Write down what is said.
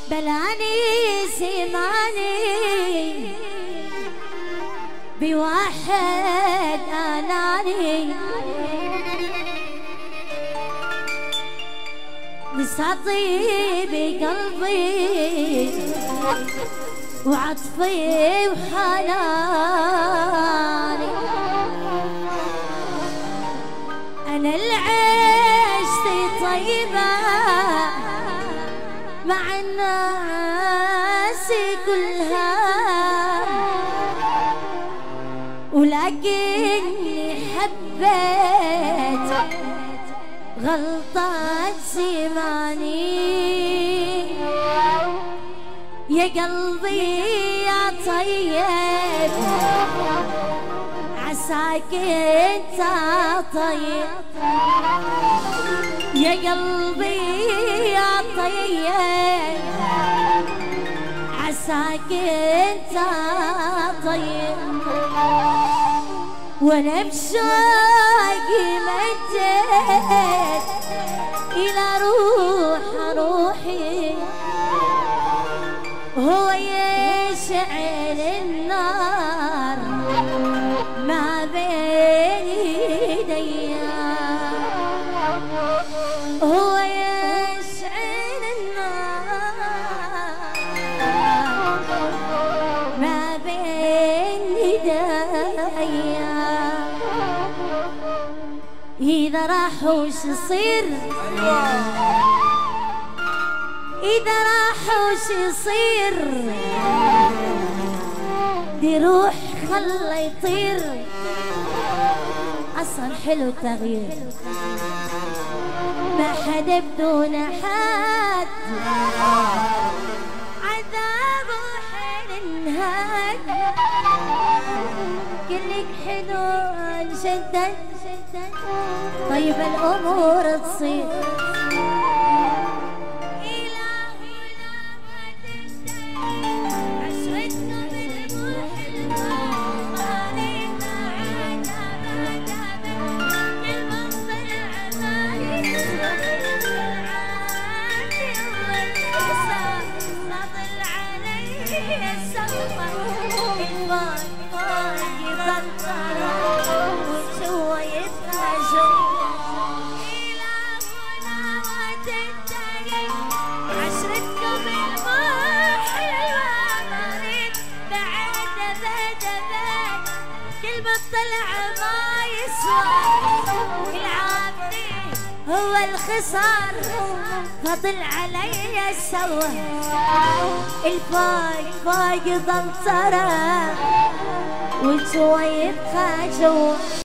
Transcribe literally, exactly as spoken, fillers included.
بلاني زماني بواحد اناني نساطي بقلبي وعطفي وحناني انا العشتي طيبه مع الناس كلها ولكني حبيت غلطة زماني يا قلبي يا طيب عساك انت طيب يا قلبي يا طيب عساك انت طيب وانا بشوقي مديت الى روح روحي هو يشعل النار ما بين ايدي هو يشعل النار ما بين ايدي إذا راح وش يصير إذا راح وش يصير دي روح خله يطير أصلا حلو التغيير ما حدا بدون حد عذابه حين انهاد كلك حلو انشدت طيب الأمور تصير إلهنا ما تنتهي عشرتنا بالروح المالينا عنا بعدنا كل منظر عمالي العادي والحساب نضل عليه السما الفاق فاق يظل وشوى يتهاجم إلهنا ما تنتهي عشرتكم الموح الوامرين بعد ذات ذات كل ما طلع ما يسوى العابدي هو الخسار فضل علي سوى الفاق فاق ضل ترى وشوى يبقى جوا